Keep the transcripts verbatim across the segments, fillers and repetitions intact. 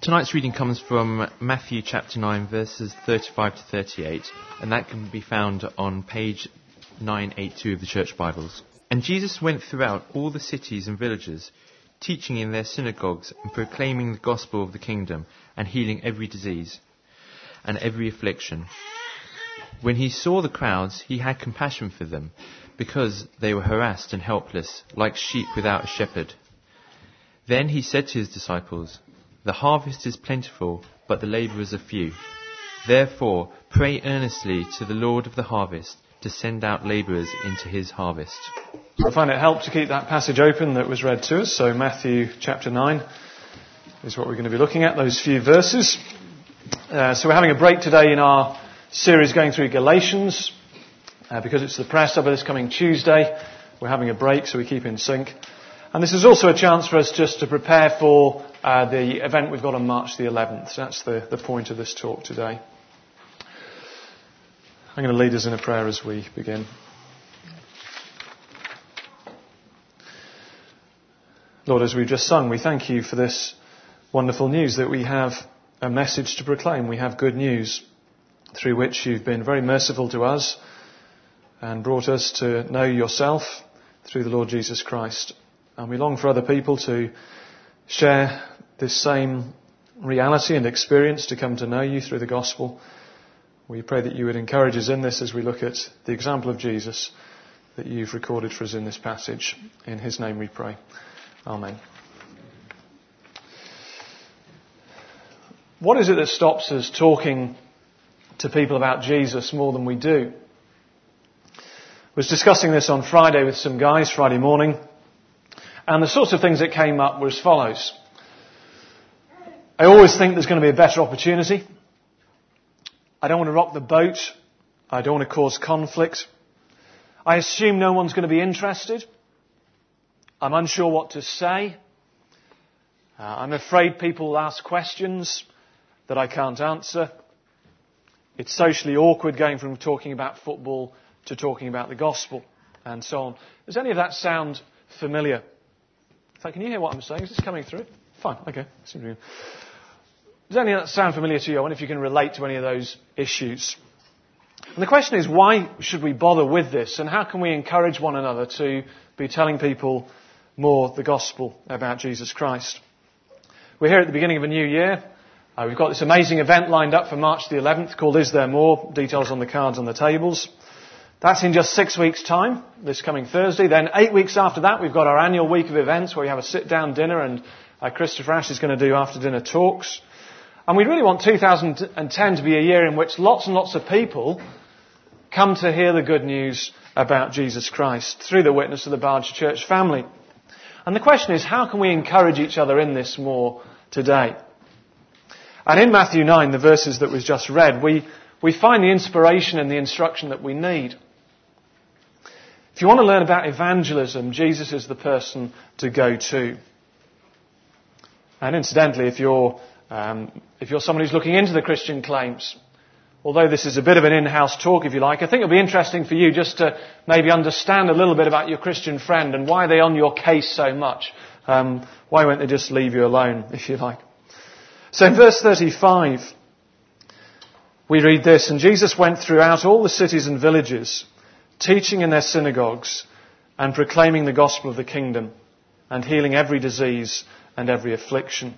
Tonight's reading comes from Matthew chapter nine, verses thirty-five to thirty-eight, and that can be found on page nine eighty-two of the Church Bibles. And Jesus went throughout all the cities and villages, teaching in their synagogues and proclaiming the gospel of the kingdom, and healing every disease and every affliction. When he saw the crowds, he had compassion for them, because they were harassed and helpless, like sheep without a shepherd. Then he said to his disciples, "The harvest is plentiful, but the labourers are few. Therefore, pray earnestly to the Lord of the harvest to send out labourers into his harvest." I find it helped to keep that passage open that was read to us. So Matthew chapter nine is what we're going to be looking at, those few verses. Uh, so we're having a break today in our series going through Galatians. Uh, because it's the prayer supper this coming Tuesday, we're having a break so we keep in sync. And this is also a chance for us just to prepare for uh, the event we've got on March the eleventh. So that's the, the point of this talk today. I'm going to lead us in a prayer as we begin. Lord, as we've just sung, we thank you for this wonderful news that we have a message to proclaim. We have good news through which you've been very merciful to us and brought us to know yourself through the Lord Jesus Christ. And we long for other people to share this same reality and experience, to come to know you through the gospel. We pray that you would encourage us in this as we look at the example of Jesus that you've recorded for us in this passage. In his name we pray. Amen. What is it that stops us talking to people about Jesus more than we do? I was discussing this on Friday with some guys, Friday morning, and the sorts of things that came up were as follows. I always think there's going to be a better opportunity. I don't want to rock the boat. I don't want to cause conflict. I assume no one's going to be interested. I'm unsure what to say. Uh, I'm afraid people will ask questions that I can't answer. It's socially awkward going from talking about football to talking about the gospel, and so on. Does any of that sound familiar? In fact, can you hear what I'm saying? Is this coming through? Fine, okay. Does any of that sound familiar to you? I wonder if you can relate to any of those issues. And the question is, why should we bother with this? And how can we encourage one another to be telling people more the gospel about Jesus Christ? We're here at the beginning of a new year. Uh, we've got this amazing event lined up for March the eleventh called Is There More? Details on the cards on the tables. That's in just six weeks' time, this coming Thursday. Then eight weeks after that, we've got our annual week of events where we have a sit-down dinner, and uh, Christopher Ash is going to do after-dinner talks. And we really want two thousand ten to be a year in which lots and lots of people come to hear the good news about Jesus Christ through the witness of the Barge Church family. And the question is, how can we encourage each other in this more today? And in Matthew nine, the verses that was just read, we, we find the inspiration and the instruction that we need. If you want to learn about evangelism, Jesus is the person to go to. And incidentally, if you're um, if you're someone who's looking into the Christian claims, although this is a bit of an in-house talk, if you like, I think it'll be interesting for you just to maybe understand a little bit about your Christian friend and why are they on your case so much. Um, why won't they just leave you alone, if you like? So in verse thirty-five, we read this, "And Jesus went throughout all the cities and villages, teaching in their synagogues and proclaiming the gospel of the kingdom and healing every disease and every affliction."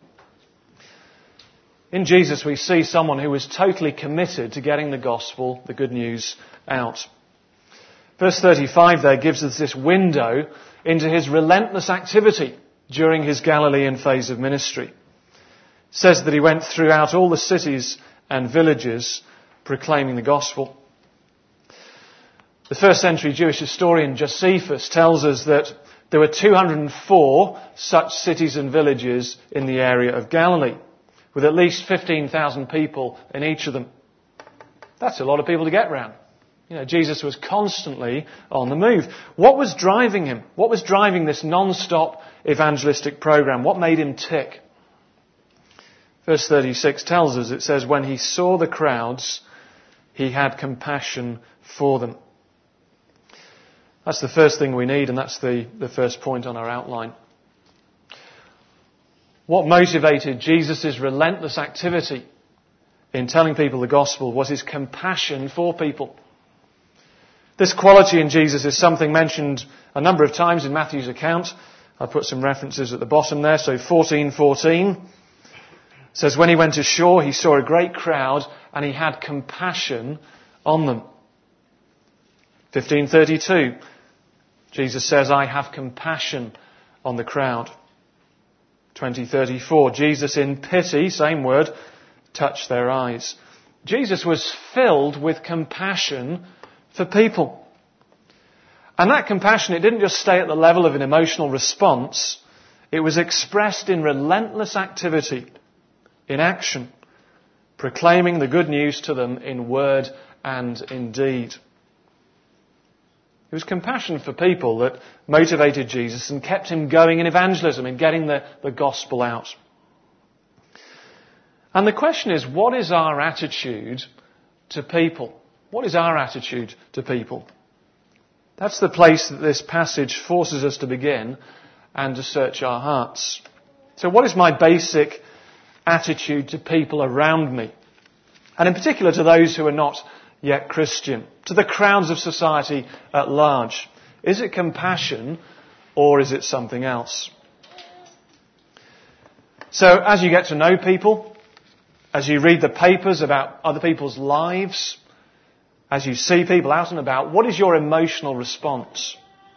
In Jesus, we see someone who was totally committed to getting the gospel, the good news, out. Verse thirty-five there gives us this window into his relentless activity during his Galilean phase of ministry. It says that he went throughout all the cities and villages proclaiming the gospel. The first century Jewish historian Josephus tells us that there were two hundred four such cities and villages in the area of Galilee, with at least fifteen thousand people in each of them. That's a lot of people to get round. You know, Jesus was constantly on the move. What was driving him? What was driving this non-stop evangelistic program? What made him tick? Verse thirty-six tells us, it says, when he saw the crowds, he had compassion for them. That's the first thing we need, and that's the, the first point on our outline. What motivated Jesus' relentless activity in telling people the gospel was his compassion for people. This quality in Jesus is something mentioned a number of times in Matthew's account. I put some references at the bottom there. So fourteen fourteen says, when he went ashore, he saw a great crowd and he had compassion on them. fifteen thirty-two, Jesus says, I have compassion on the crowd. twenty thirty-four, Jesus in pity, same word, touched their eyes. Jesus was filled with compassion for people. And that compassion, it didn't just stay at the level of an emotional response. It was expressed in relentless activity, in action, proclaiming the good news to them in word and in deed. It was compassion for people that motivated Jesus and kept him going in evangelism, in getting the, the gospel out. And the question is, what is our attitude to people? What is our attitude to people? That's the place that this passage forces us to begin and to search our hearts. So what is my basic attitude to people around me? And in particular to those who are not yet Christian, to the crowds of society at large. Is it compassion or is it something else? So as you get to know people, as you read the papers about other people's lives, as you see people out and about, what is your emotional response?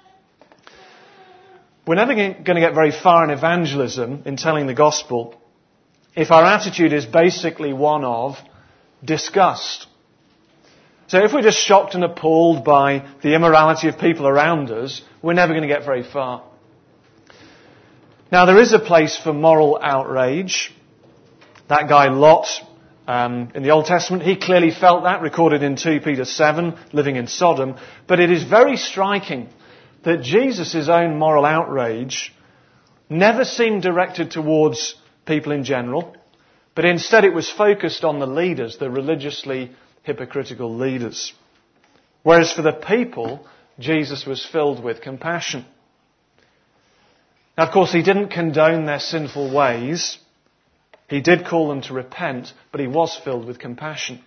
We're never going to get very far in evangelism, in telling the gospel, if our attitude is basically one of disgust. So if we're just shocked and appalled by the immorality of people around us, we're never going to get very far. Now, there is a place for moral outrage. That guy Lot, um, in the Old Testament, he clearly felt that, recorded in two Peter seven, living in Sodom. But it is very striking that Jesus' own moral outrage never seemed directed towards people in general, but instead it was focused on the leaders, the religiously hypocritical leaders. Whereas for the people, Jesus was filled with compassion. Now, of course, he didn't condone their sinful ways. He did call them to repent, but he was filled with compassion.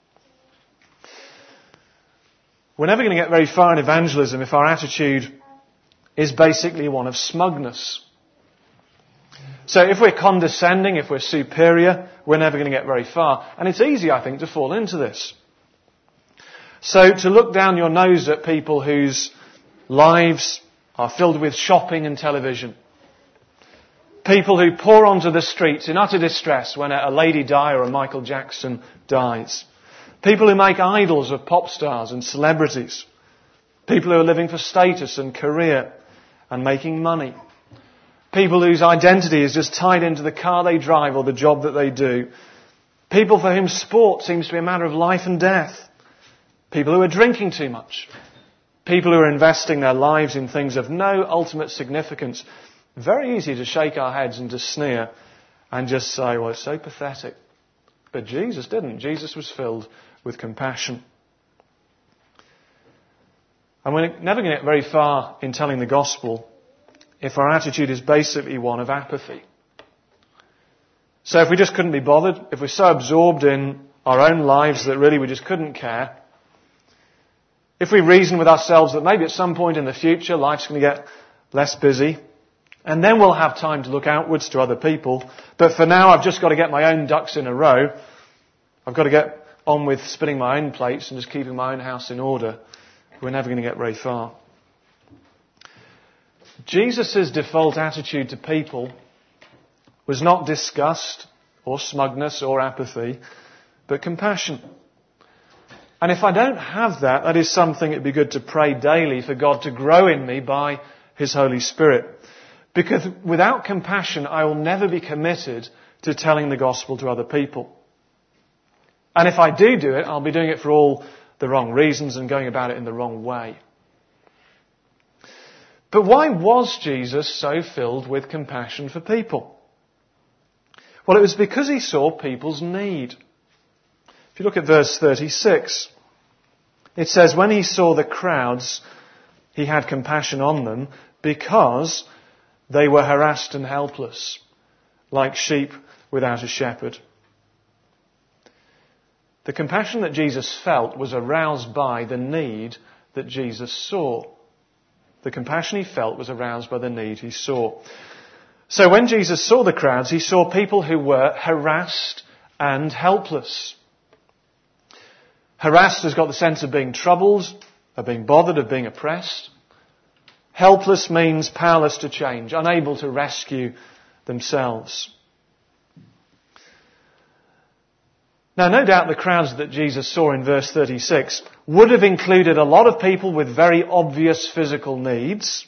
We're never going to get very far in evangelism if our attitude is basically one of smugness. So if we're condescending, if we're superior, we're never going to get very far. And it's easy, I think, to fall into this. So to look down your nose at people whose lives are filled with shopping and television. People who pour onto the streets in utter distress when a Lady Di or a Michael Jackson dies. People who make idols of pop stars and celebrities. People who are living for status and career and making money. People whose identity is just tied into the car they drive or the job that they do. People for whom sport seems to be a matter of life and death. People who are drinking too much. People who are investing their lives in things of no ultimate significance. Very easy to shake our heads and to sneer and just say, well, it's so pathetic. But Jesus didn't. Jesus was filled with compassion. And we're never going to get very far in telling the gospel if our attitude is basically one of apathy. So if we just couldn't be bothered, if we're so absorbed in our own lives that really we just couldn't care, if we reason with ourselves that maybe at some point in the future life's going to get less busy, and then we'll have time to look outwards to other people, but for now I've just got to get my own ducks in a row, I've got to get on with spinning my own plates and just keeping my own house in order, we're never going to get very far. Jesus' default attitude to people was not disgust or smugness or apathy, but compassion. And if I don't have that, that is something it'd be good to pray daily for God to grow in me by His Holy Spirit. Because without compassion, I will never be committed to telling the gospel to other people. And if I do do it, I'll be doing it for all the wrong reasons and going about it in the wrong way. But why was Jesus so filled with compassion for people? Well, it was because he saw people's need. If you look at verse thirty-six, it says, when he saw the crowds, he had compassion on them because they were harassed and helpless, like sheep without a shepherd. The compassion that Jesus felt was aroused by the need that Jesus saw. The compassion he felt was aroused by the need he saw. So when Jesus saw the crowds, he saw people who were harassed and helpless. Harassed has got the sense of being troubled, of being bothered, of being oppressed. Helpless means powerless to change, unable to rescue themselves. Now, no doubt the crowds that Jesus saw in verse thirty-six would have included a lot of people with very obvious physical needs.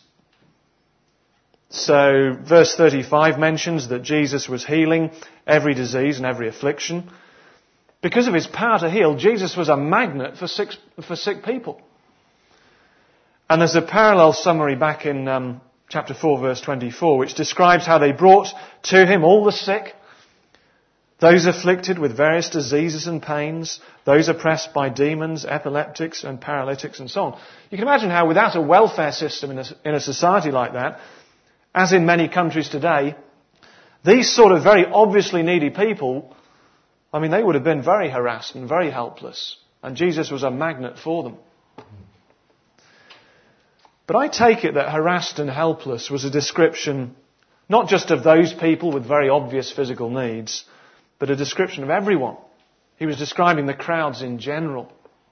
So, verse thirty-five mentions that Jesus was healing every disease and every affliction. Because of his power to heal, Jesus was a magnet for sick, for sick people. And there's a parallel summary back in um, chapter four, verse twenty-four, which describes how they brought to him all the sick, those afflicted with various diseases and pains, those oppressed by demons, epileptics and paralytics and so on. You can imagine how without a welfare system in a, in a society like that, as in many countries today, these sort of very obviously needy people, I mean, they would have been very harassed and very helpless. And Jesus was a magnet for them. But I take it that harassed and helpless was a description not just of those people with very obvious physical needs, but a description of everyone. He was describing the crowds in general.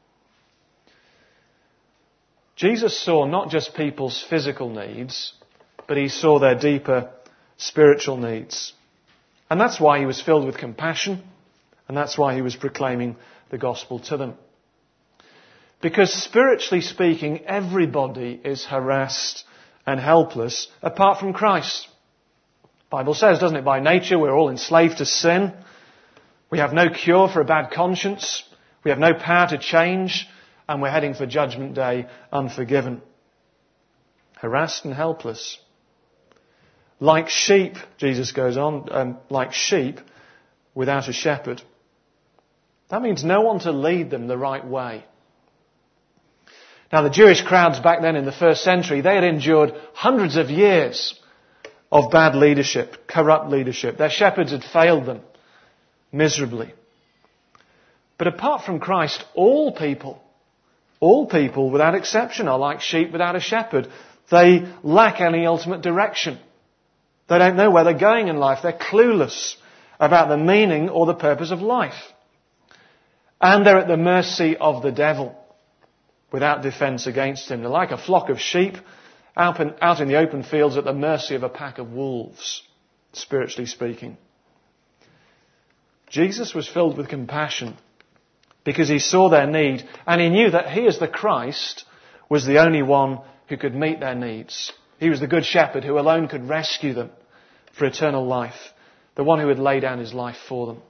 Jesus saw not just people's physical needs, but he saw their deeper spiritual needs. And that's why he was filled with compassion, and that's why he was proclaiming the gospel to them. Because spiritually speaking, everybody is harassed and helpless apart from Christ. The Bible says, doesn't it, by nature we're all enslaved to sin. We have no cure for a bad conscience. We have no power to change. And we're heading for Judgment Day unforgiven. Harassed and helpless. Like sheep, Jesus goes on, um, like sheep without a shepherd. That means no one to lead them the right way. Now, the Jewish crowds back then in the first century, they had endured hundreds of years of bad leadership, corrupt leadership. Their shepherds had failed them miserably. But apart from Christ, all people, all people without exception are like sheep without a shepherd. They lack any ultimate direction. They don't know where they're going in life. They're clueless about the meaning or the purpose of life. And they're at the mercy of the devil without defence against him. They're like a flock of sheep out in, out in the open fields at the mercy of a pack of wolves, spiritually speaking. Jesus was filled with compassion because he saw their need and he knew that he as the Christ was the only one who could meet their needs. He was the good shepherd who alone could rescue them for eternal life, the one who would lay down his life for them.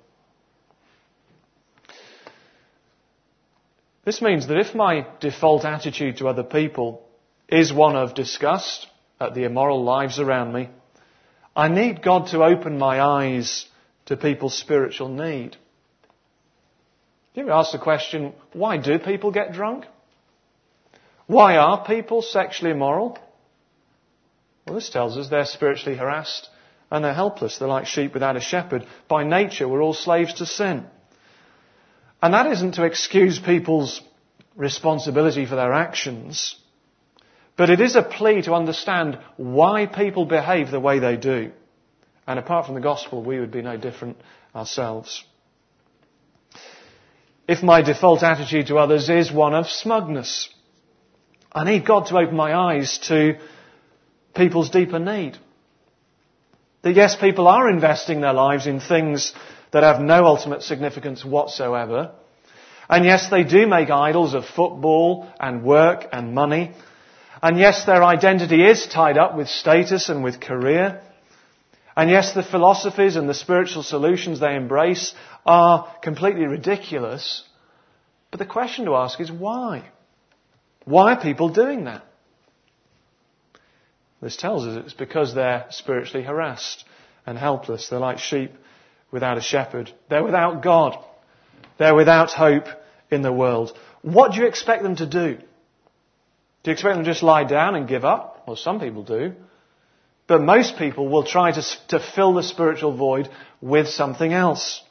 This means that if my default attitude to other people is one of disgust at the immoral lives around me, I need God to open my eyes to people's spiritual need. You ever ask the question, why do people get drunk? Why are people sexually immoral? Well, this tells us they're spiritually harassed and they're helpless. They're like sheep without a shepherd. By nature, we're all slaves to sin. And that isn't to excuse people's responsibility for their actions, but it is a plea to understand why people behave the way they do. And apart from the gospel, we would be no different ourselves. If my default attitude to others is one of smugness, I need God to open my eyes to people's deeper need. That yes, people are investing their lives in things that have no ultimate significance whatsoever. And yes, they do make idols of football and work and money. And yes, their identity is tied up with status and with career. And yes, the philosophies and the spiritual solutions they embrace are completely ridiculous. But the question to ask is why? Why are people doing that? This tells us it's because they're spiritually harassed and helpless. They're like sheep without a shepherd. They're without God. They're without hope in the world. What do you expect them to do? Do you expect them to just lie down and give up? Well, some people do. But most people will try to, to fill the spiritual void with something else.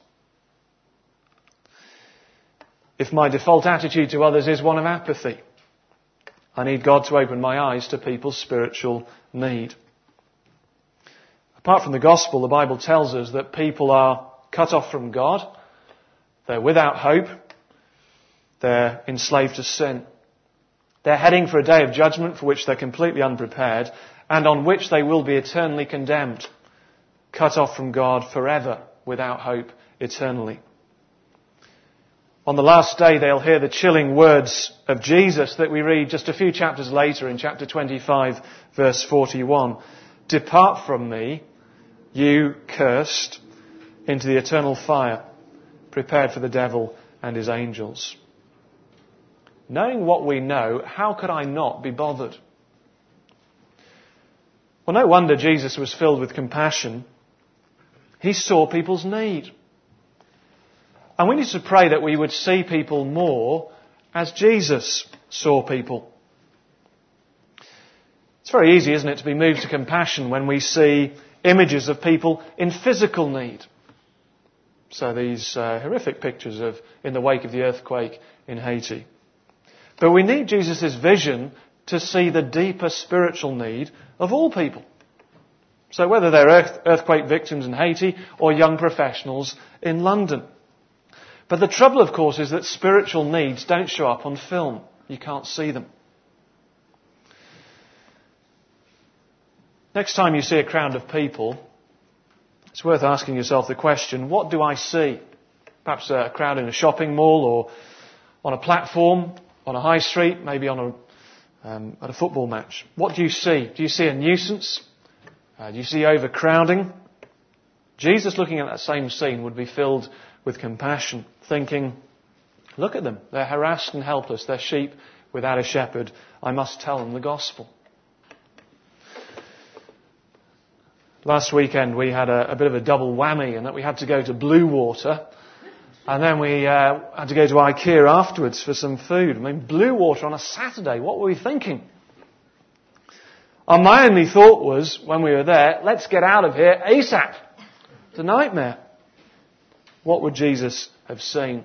If my default attitude to others is one of apathy, I need God to open my eyes to people's spiritual need. Apart from the gospel, the Bible tells us that people are cut off from God, they're without hope, they're enslaved to sin. They're heading for a day of judgment for which they're completely unprepared and on which they will be eternally condemned, cut off from God forever, without hope, eternally. On the last day, they'll hear the chilling words of Jesus that we read just a few chapters later in chapter twenty-five, verse forty-one. Depart from me, you cursed, into the eternal fire, prepared for the devil and his angels. Knowing what we know, how could I not be bothered? Well, no wonder Jesus was filled with compassion. He saw people's need. And we need to pray that we would see people more as Jesus saw people. It's very easy, isn't it, to be moved to compassion when we see images of people in physical need. So these uh, horrific pictures of in the wake of the earthquake in Haiti. But we need Jesus' vision to see the deeper spiritual need of all people. So whether they're earth, earthquake victims in Haiti or young professionals in London. But the trouble, of course, is that spiritual needs don't show up on film. You can't see them. Next time you see a crowd of people, it's worth asking yourself the question, what do I see? Perhaps a crowd in a shopping mall or on a platform, on a high street, maybe on a, um, at a football match. What do you see? Do you see a nuisance? Uh, do you see overcrowding? Jesus, looking at that same scene, would be filled with compassion, thinking, look at them. They're harassed and helpless. They're sheep without a shepherd. I must tell them the gospel. Last weekend we had a, a bit of a double whammy in that we had to go to Blue Water and then we uh, had to go to IKEA afterwards for some food. I mean, Blue Water on a Saturday, what were we thinking? And my only thought was, when we were there, let's get out of here ASAP. It's a nightmare. What would Jesus have seen?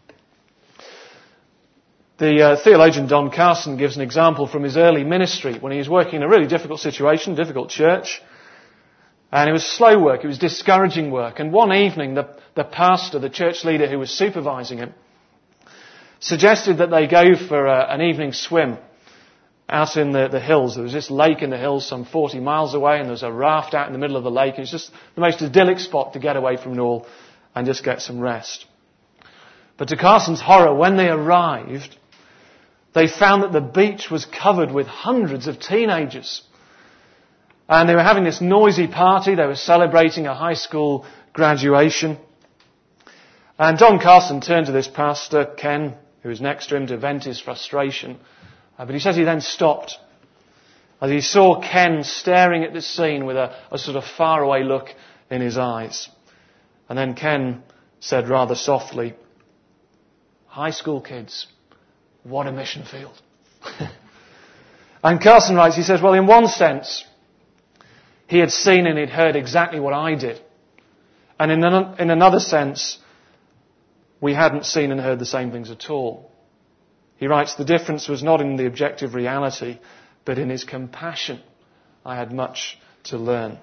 The uh, theologian Don Carson gives an example from his early ministry when he was working in a really difficult situation, difficult church. And it was slow work, it was discouraging work. And one evening, the, the pastor, the church leader who was supervising him, suggested that they go for a, an evening swim out in the, the hills. There was this lake in the hills some forty miles away, and there was a raft out in the middle of the lake. It was just the most idyllic spot to get away from it all and just get some rest. But to Carson's horror, when they arrived, they found that the beach was covered with hundreds of teenagers. And they were having this noisy party. They were celebrating a high school graduation. And Don Carson turned to this pastor, Ken, who was next to him, to vent his frustration. Uh, but he says he then stopped as he saw Ken staring at this scene with a, a sort of faraway look in his eyes. And then Ken said rather softly, high school kids, what a mission field. And Carson writes, he says, well, in one sense, he had seen and he'd heard exactly what I did. And in, an, in another sense, we hadn't seen and heard the same things at all. He writes, the difference was not in the objective reality, but in his compassion. I had much to learn.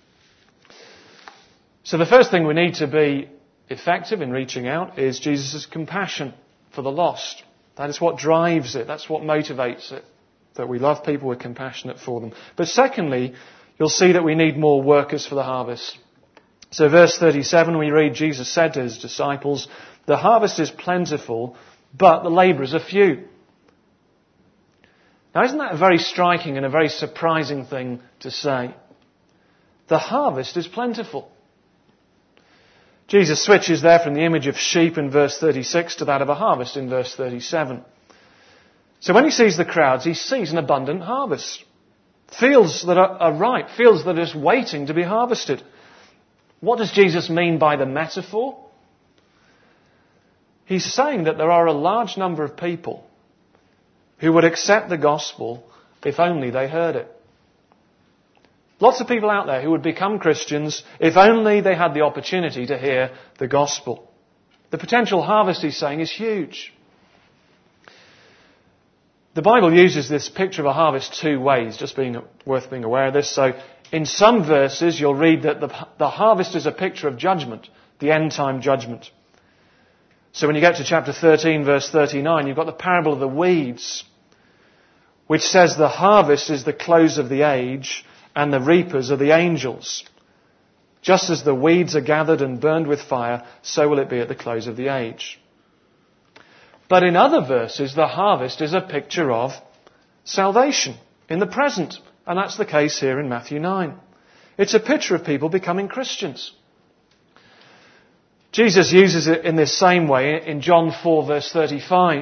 So the first thing we need to be effective in reaching out is Jesus' compassion for the lost. That is what drives it. That's what motivates it. That we love people, we're compassionate for them. But secondly, you'll see that we need more workers for the harvest. So verse thirty-seven, we read, Jesus said to his disciples, the harvest is plentiful, but the labourers are few. Now, isn't that a very striking and a very surprising thing to say? The harvest is plentiful. Jesus switches there from the image of sheep in verse thirty-six to that of a harvest in verse thirty-seven. So when he sees the crowds, he sees an abundant harvest. Fields that are, are ripe, fields that are just waiting to be harvested. What does Jesus mean by the metaphor? He's saying that there are a large number of people who would accept the gospel if only they heard it. Lots of people out there who would become Christians if only they had the opportunity to hear the gospel. The potential harvest, he's saying, is huge. The Bible uses this picture of a harvest two ways, just being worth being aware of this. So in some verses you'll read that the, the harvest is a picture of judgment, the end time judgment. So when you get to chapter thirteen, verse thirty-nine, you've got the parable of the weeds, which says the harvest is the close of the age and the reapers are the angels. Just as the weeds are gathered and burned with fire, so will it be at the close of the age. But in other verses, the harvest is a picture of salvation in the present. And that's the case here in Matthew nine. It's a picture of people becoming Christians. Jesus uses it in this same way in John four, verse thirty-five.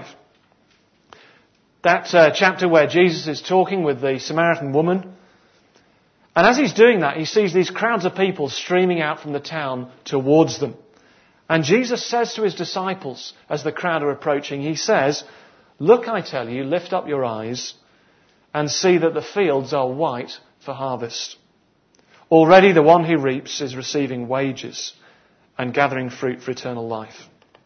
That uh, chapter where Jesus is talking with the Samaritan woman. And as he's doing that, he sees these crowds of people streaming out from the town towards them. And Jesus says to his disciples, as the crowd are approaching, he says, "Look, I tell you, lift up your eyes and see that the fields are white for harvest. Already the one who reaps is receiving wages and gathering fruit for eternal life."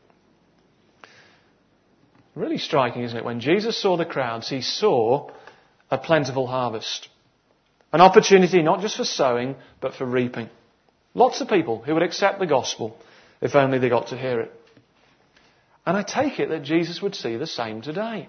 Really striking, isn't it? When Jesus saw the crowds, he saw a plentiful harvest. An opportunity not just for sowing, but for reaping. Lots of people who would accept the gospel if only they got to hear it. And I take it that Jesus would see the same today.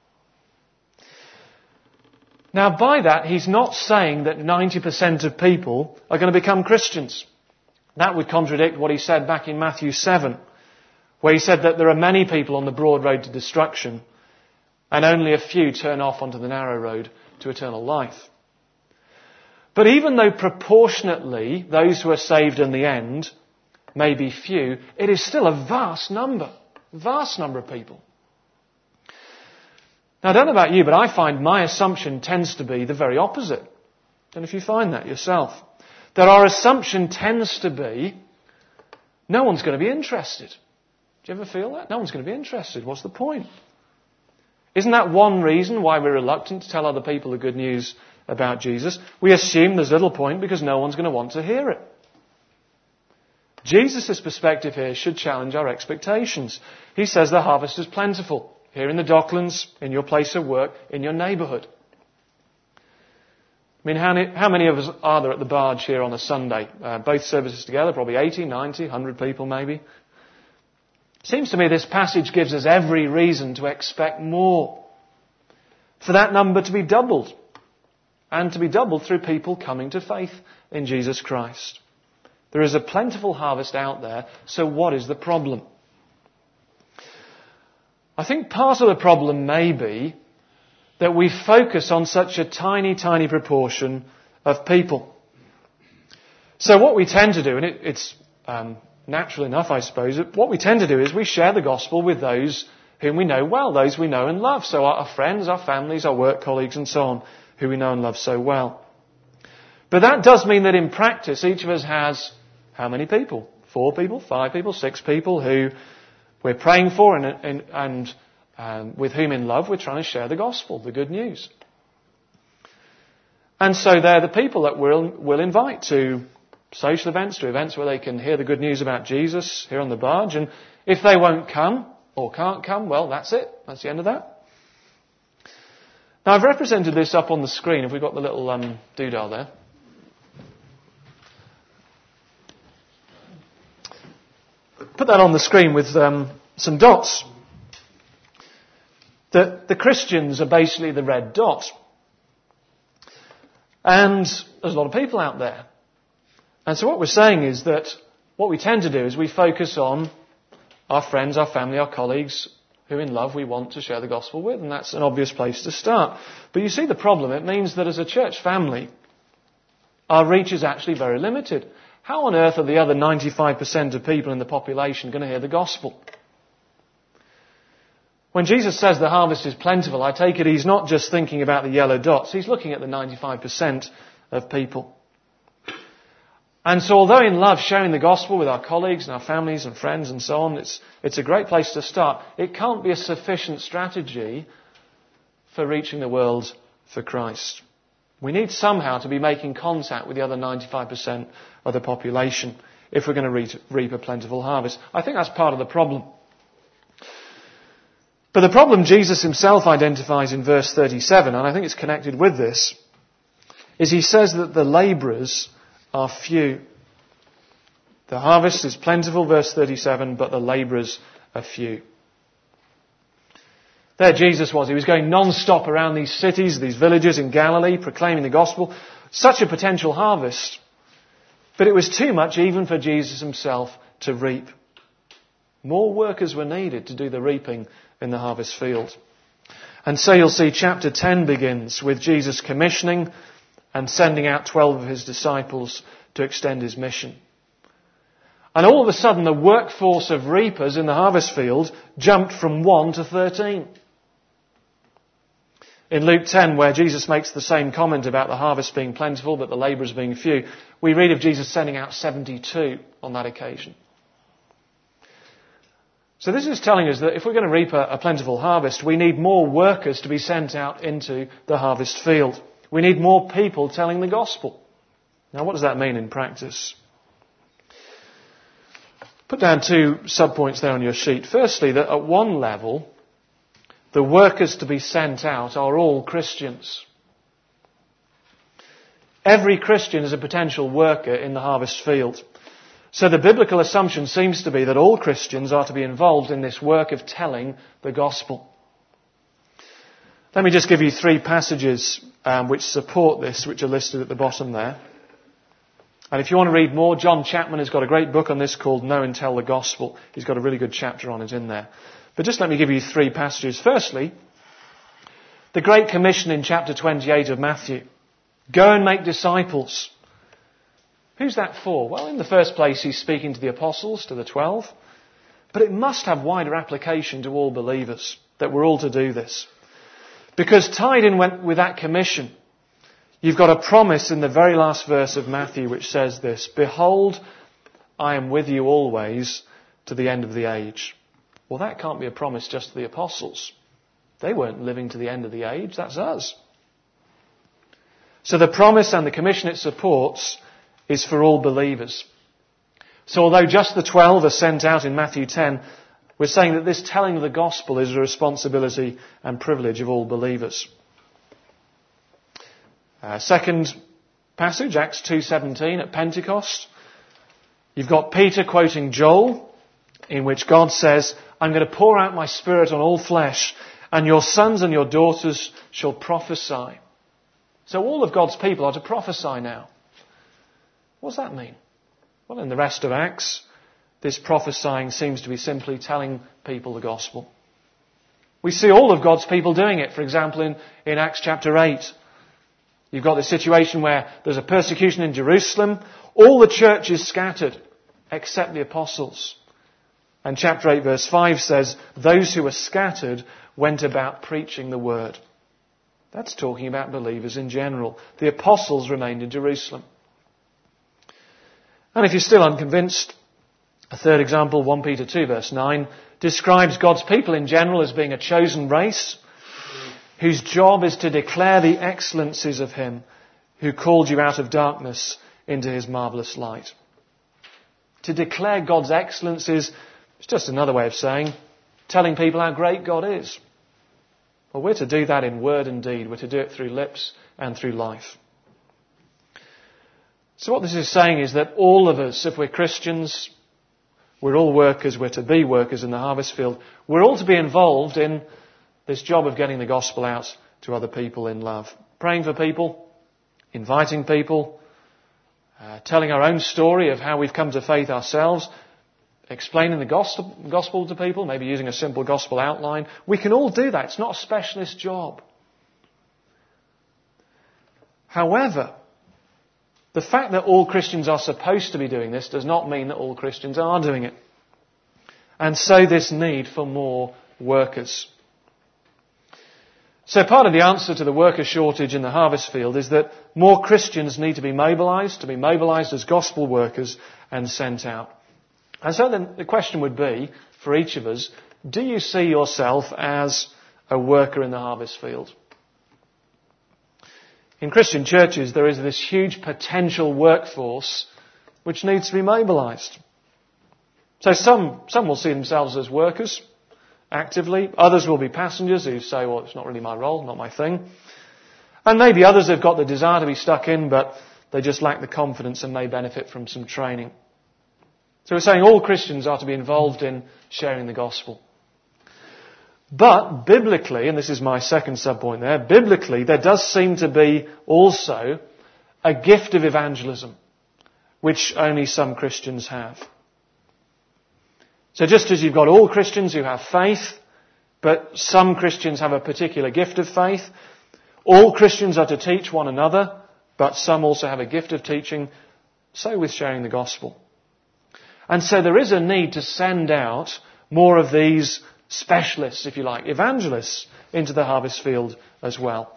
Now, by that, he's not saying that ninety percent of people are going to become Christians. That would contradict what he said back in Matthew seven, where he said that there are many people on the broad road to destruction and only a few turn off onto the narrow road to eternal life. But even though proportionately those who are saved in the end may be few, it is still a vast number, vast number of people. Now, I don't know about you, but I find my assumption tends to be the very opposite. I don't know if you find that yourself. That our assumption tends to be, no one's going to be interested. Do you ever feel that? No one's going to be interested. What's the point? Isn't that one reason why we're reluctant to tell other people the good news about Jesus? We assume there's little point because no one's going to want to hear it. Jesus' perspective here should challenge our expectations. He says the harvest is plentiful. Here in the Docklands, in your place of work, in your neighbourhood. I mean, how many, how many of us are there at the barge here on a Sunday? Uh, both services together, probably eighty, ninety, one hundred people maybe. Seems to me this passage gives us every reason to expect more. For that number to be doubled. And to be doubled through people coming to faith in Jesus Christ. There is a plentiful harvest out there, so what is the problem? I think part of the problem may be that we focus on such a tiny, tiny proportion of people. So what we tend to do, and it, it's um, natural enough, I suppose, what we tend to do is we share the gospel with those whom we know well, those we know and love. So our, our friends, our families, our work colleagues and so on, who we know and love so well. But that does mean that in practice, each of us has how many people? Four people, five people, six people who we're praying for and, and, and um, with whom in love we're trying to share the gospel, the good news. And so they're the people that we'll, we'll invite to social events, to events where they can hear the good news about Jesus here on the barge. And if they won't come or can't come, well, that's it. That's the end of that. Now, I've represented this up on the screen. Have we got the little um, doodah there? Put that on the screen with um, some dots. The, the Christians are basically the red dot. And there's a lot of people out there. And so what we're saying is that what we tend to do is we focus on our friends, our family, our colleagues, who in love we want to share the gospel with. And that's an obvious place to start. But you see the problem. It means that as a church family, our reach is actually very limited. How on earth are the other ninety-five percent of people in the population going to hear the gospel? When Jesus says the harvest is plentiful, I take it he's not just thinking about the yellow dots. He's looking at the ninety-five percent of people. And so although in love sharing the gospel with our colleagues and our families and friends and so on, it's, it's a great place to start, it can't be a sufficient strategy for reaching the world for Christ. We need somehow to be making contact with the other ninety-five percent of the population if we're going to reap a plentiful harvest. I think that's part of the problem. But the problem Jesus himself identifies in verse thirty-seven, and I think it's connected with this, is he says that the labourers are few. The harvest is plentiful, verse thirty-seven, but the labourers are few. There Jesus was. He was going non-stop around these cities, these villages in Galilee, proclaiming the gospel. Such a potential harvest. But it was too much even for Jesus himself to reap. More workers were needed to do the reaping in the harvest field. And so you'll see chapter ten begins with Jesus commissioning and sending out twelve of his disciples to extend his mission. And all of a sudden the workforce of reapers in the harvest field jumped from one to thirteen. In Luke ten, where Jesus makes the same comment about the harvest being plentiful but the labourers being few, we read of Jesus sending out seventy-two on that occasion. So this is telling us that if we're going to reap a, a plentiful harvest, we need more workers to be sent out into the harvest field. We need more people telling the gospel. Now, what does that mean in practice? Put down two subpoints there on your sheet. Firstly, that at one level, the workers to be sent out are all Christians. Every Christian is a potential worker in the harvest field. So the biblical assumption seems to be that all Christians are to be involved in this work of telling the gospel. Let me just give you three passages um, which support this, which are listed at the bottom there. And if you want to read more, John Chapman has got a great book on this called Know and Tell the Gospel. He's got a really good chapter on it in there. But just let me give you three passages. Firstly, the Great Commission in chapter twenty-eight of Matthew. Go and make disciples. Who's that for? Well, in the first place, he's speaking to the apostles, to the twelve. But it must have wider application to all believers, that we're all to do this. Because tied in with that commission, you've got a promise in the very last verse of Matthew which says this: Behold, I am with you always to the end of the age. Well, that can't be a promise just to the apostles. They weren't living to the end of the age. That's us. So the promise and the commission it supports is for all believers. So although just the twelve are sent out in Matthew ten, we're saying that this telling of the gospel is a responsibility and privilege of all believers. Uh, second passage, Acts two seventeen at Pentecost. You've got Peter quoting Joel, in which God says, I'm going to pour out my spirit on all flesh, and your sons and your daughters shall prophesy. So all of God's people are to prophesy now. What does that mean? Well, in the rest of Acts, this prophesying seems to be simply telling people the gospel. We see all of God's people doing it. For example, in, in Acts chapter eight, you've got the situation where there's a persecution in Jerusalem. All the church is scattered, except the apostles. And chapter eight verse five says, those who were scattered went about preaching the word. That's talking about believers in general. The apostles remained in Jerusalem. And if you're still unconvinced, a third example, First Peter two verse nine, describes God's people in general as being a chosen race whose job is to declare the excellencies of Him who called you out of darkness into His marvellous light. To declare God's excellencies is just another way of saying telling people how great God is. Well, we're to do that in word and deed. We're to do it through lips and through life. So what this is saying is that all of us, if we're Christians, we're all workers, we're to be workers in the harvest field. We're all to be involved in this job of getting the gospel out to other people in love. Praying for people, inviting people, uh, telling our own story of how we've come to faith ourselves, explaining the gospel, gospel to people, maybe using a simple gospel outline. We can all do that. It's not a specialist job. However, the fact that all Christians are supposed to be doing this does not mean that all Christians are doing it. And so this need for more workers. So part of the answer to the worker shortage in the harvest field is that more Christians need to be mobilised, to be mobilised as gospel workers and sent out. And so then the question would be, for each of us, do you see yourself as a worker in the harvest field? In Christian churches, there is this huge potential workforce which needs to be mobilised. So some, some will see themselves as workers actively. Others will be passengers who say, well, it's not really my role, not my thing. And maybe others have got the desire to be stuck in, but they just lack the confidence and may benefit from some training. So we're saying all Christians are to be involved in sharing the gospel. But biblically, and this is my second subpoint there, biblically there does seem to be also a gift of evangelism, which only some Christians have. So just as you've got all Christians who have faith, but some Christians have a particular gift of faith, all Christians are to teach one another, but some also have a gift of teaching, so with sharing the gospel. And so there is a need to send out more of these specialists, if you like, evangelists, into the harvest field as well.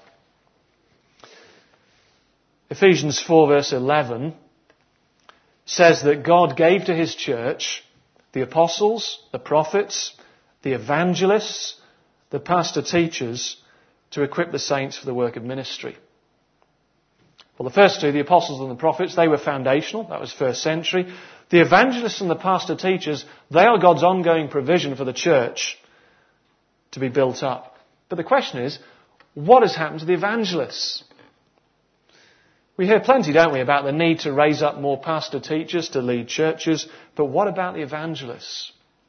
Ephesians four verse eleven says that God gave to his church the apostles, the prophets, the evangelists, the pastor teachers to equip the saints for the work of ministry. Well, the first two, the apostles and the prophets, they were foundational. That was first century. The evangelists and the pastor teachers, they are God's ongoing provision for the church to be built up. But the question is, what has happened to the evangelists? We hear plenty, don't we, about the need to raise up more pastor teachers to lead churches. But what about the evangelists?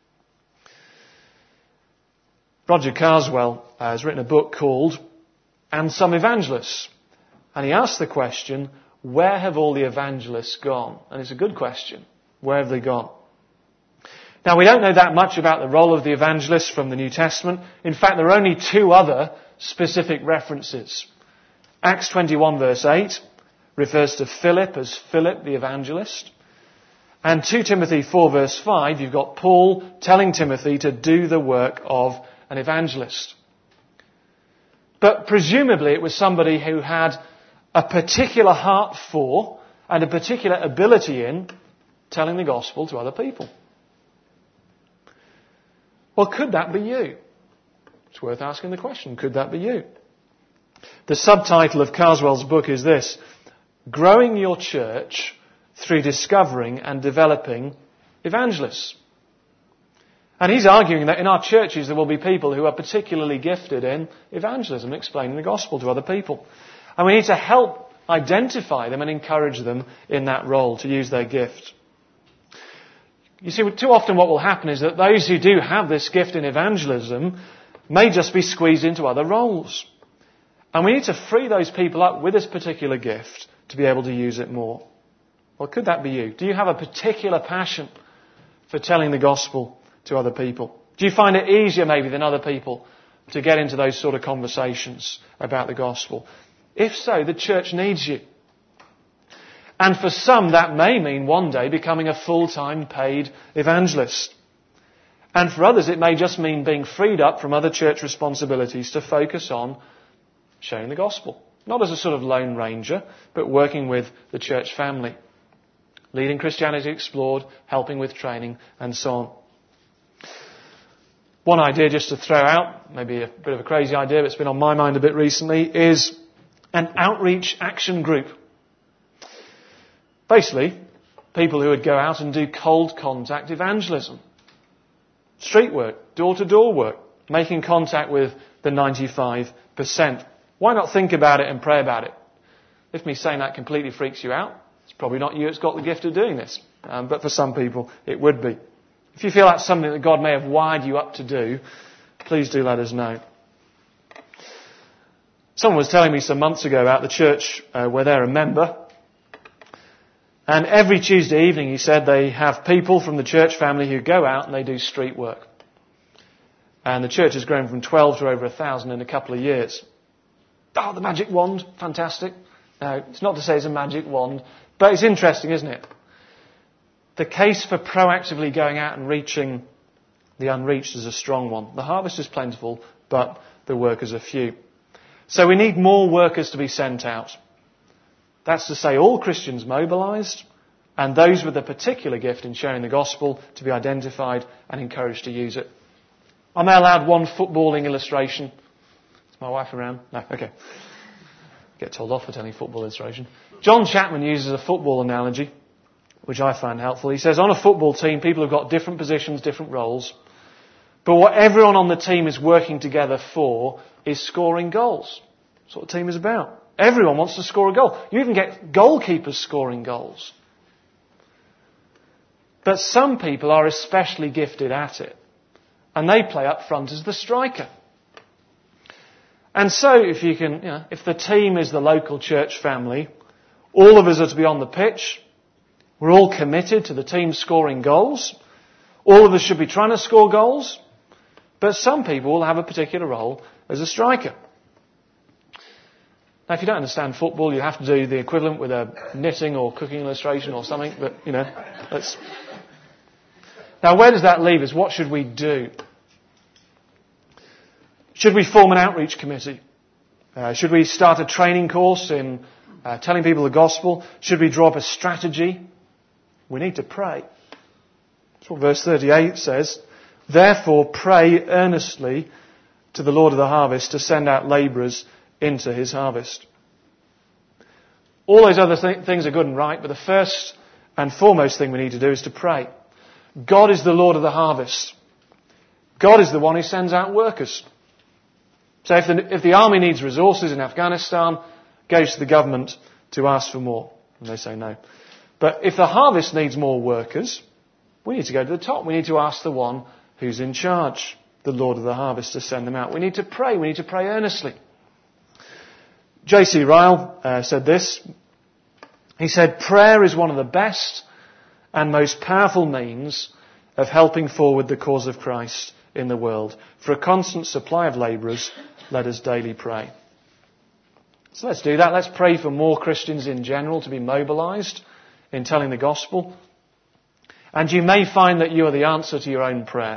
Roger Carswell uh, has written a book called And Some Evangelists. And he asks the question, where have all the evangelists gone? And it's a good question. Where have they gone? Now, we don't know that much about the role of the evangelists from the New Testament. In fact, there are only two other specific references. Acts twenty-one verse eight refers to Philip as Philip the evangelist. And two Timothy four verse five, you've got Paul telling Timothy to do the work of an evangelist. But presumably it was somebody who had a particular heart for and a particular ability in telling the gospel to other people. Well, could that be you? It's worth asking the question, could that be you? The subtitle of Carswell's book is this: Growing Your Church Through Discovering and Developing Evangelists. And he's arguing that in our churches there will be people who are particularly gifted in evangelism, explaining the gospel to other people. And we need to help identify them and encourage them in that role to use their gift. You see, too often what will happen is that those who do have this gift in evangelism may just be squeezed into other roles. And we need to free those people up with this particular gift to be able to use it more. Well, could that be you? Do you have a particular passion for telling the gospel to other people? Do you find it easier maybe than other people to get into those sort of conversations about the gospel? If so, the church needs you. And for some, that may mean one day becoming a full-time paid evangelist. And for others, it may just mean being freed up from other church responsibilities to focus on sharing the gospel. Not as a sort of lone ranger, but working with the church family. Leading Christianity Explored, helping with training, and so on. One idea just to throw out, maybe a bit of a crazy idea, but it's been on my mind a bit recently, is an outreach action group. Basically, people who would go out and do cold contact evangelism. Street work, door-to-door work, making contact with the ninety-five percent. Why not think about it and pray about it? If me saying that completely freaks you out, it's probably not you that's got the gift of doing this. Um, but for some people, it would be. If you feel that's something that God may have wired you up to do, please do let us know. Someone was telling me some months ago about the church uh, where they're a member. And every Tuesday evening, he said, they have people from the church family who go out and they do street work. And the church has grown from twelve to over a thousand in a couple of years. Oh, the magic wand. Fantastic. No, it's not to say it's a magic wand, but it's interesting, isn't it? The case for proactively going out and reaching the unreached is a strong one. The harvest is plentiful, but the workers are few. So we need more workers to be sent out. That's to say all Christians mobilised and those with a particular gift in sharing the gospel to be identified and encouraged to use it. Am I allowed one footballing illustration? Is my wife around? No, okay. Get told off for telling football illustration. John Chapman uses a football analogy, which I find helpful. He says, on a football team, people have got different positions, different roles. But what everyone on the team is working together for is scoring goals. That's what the team is about. Everyone wants to score a goal. You even get goalkeepers scoring goals. But some people are especially gifted at it. And they play up front as the striker. And so if you can, you know, if the team is the local church family, all of us are to be on the pitch. We're all committed to the team scoring goals. All of us should be trying to score goals. But some people will have a particular role as a striker. Now, if you don't understand football, you have to do the equivalent with a knitting or cooking illustration or something. But, you know, let's... Now, where does that leave us? What should we do? Should we form an outreach committee? Uh, should we start a training course in uh, telling people the gospel? Should we draw up a strategy? We need to pray. That's what verse thirty-eight says. Therefore, pray earnestly to the Lord of the harvest to send out labourers into his harvest. All those other th- things are good and right, but the first and foremost thing we need to do is to pray. God is the Lord of the harvest. God is the one who sends out workers. So if the, if the army needs resources in Afghanistan, goes to the government to ask for more. And they say no. But if the harvest needs more workers, we need to go to the top. We need to ask the one who's in charge, the Lord of the harvest, to send them out. We need to pray. We need to pray earnestly. J C Ryle uh, said this. He said, prayer is one of the best and most powerful means of helping forward the cause of Christ in the world. For a constant supply of labourers, let us daily pray. So let's do that. Let's pray for more Christians in general to be mobilised in telling the gospel. And you may find that you are the answer to your own prayer.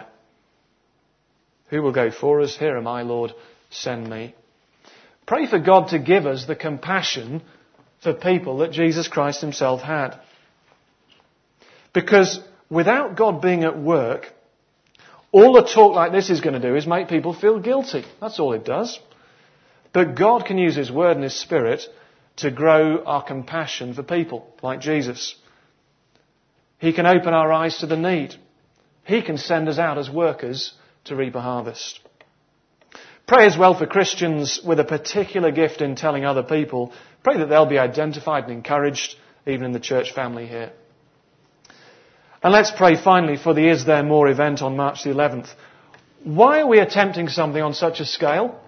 Who will go for us? Here am I, Lord, send me. Pray for God to give us the compassion for people that Jesus Christ himself had. Because without God being at work, all a talk like this is going to do is make people feel guilty. That's all it does. But God can use his word and his spirit to grow our compassion for people like Jesus. He can open our eyes to the need. He can send us out as workers to reap a harvest. Pray as well for Christians with a particular gift in telling other people. Pray that they'll be identified and encouraged, even in the church family here. And let's pray finally for the Is There More event on March the eleventh. Why are we attempting something on such a scale?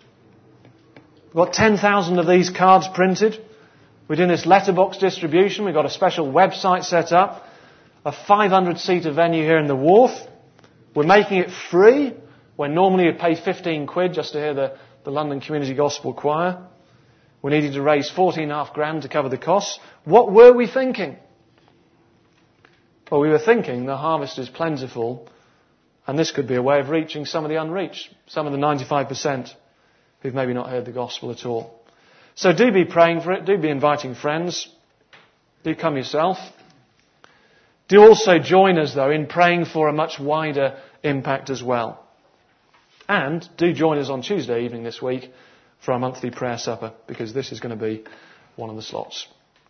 We've got ten thousand of these cards printed. We're doing this letterbox distribution. We've got a special website set up. A five hundred seater venue here in the Wharf. We're making it free, when normally you'd pay fifteen quid just to hear the, the London Community Gospel Choir. We needed to raise fourteen and a half grand to cover the costs. What were we thinking? Well, we were thinking the harvest is plentiful, and this could be a way of reaching some of the unreached, some of the ninety-five percent who've maybe not heard the gospel at all. So do be praying for it. Do be inviting friends. Do come yourself. Do also join us, though, in praying for a much wider impact as well. And do join us on Tuesday evening this week for our monthly prayer supper, because this is going to be one of the slots.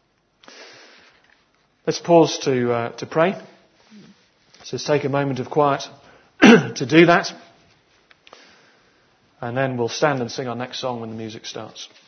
Let's pause to uh, to pray. So let's take a moment of quiet to do that. And then we'll stand and sing our next song when the music starts.